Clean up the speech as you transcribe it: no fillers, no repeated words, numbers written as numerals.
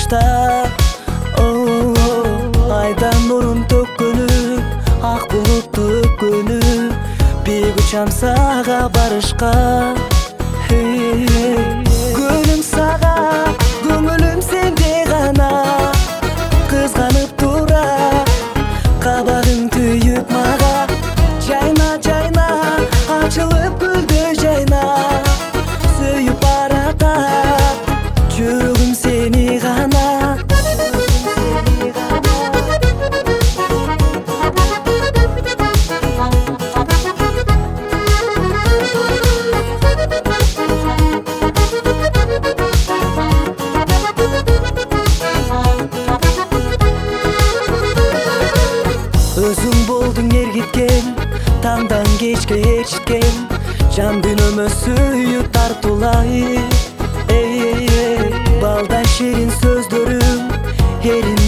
барышта. Айдан нурун төккөнү, ак булутту өпкөнү, биек учам сага барышка. Гүлүм сага, көңүлүм сенде гана, кызганып тура, кабагың түйүп мага. Жайна, жайна, ачылып гүлдөй жайна, сүйүп баратат жүрөгүм сени гана. Өзүң болдуң ээргиткен, таңдан кечке ээрчиткен, жан дүйнөмө сүйүү тартуулай. Балдай ширин сөздөрүң, эрин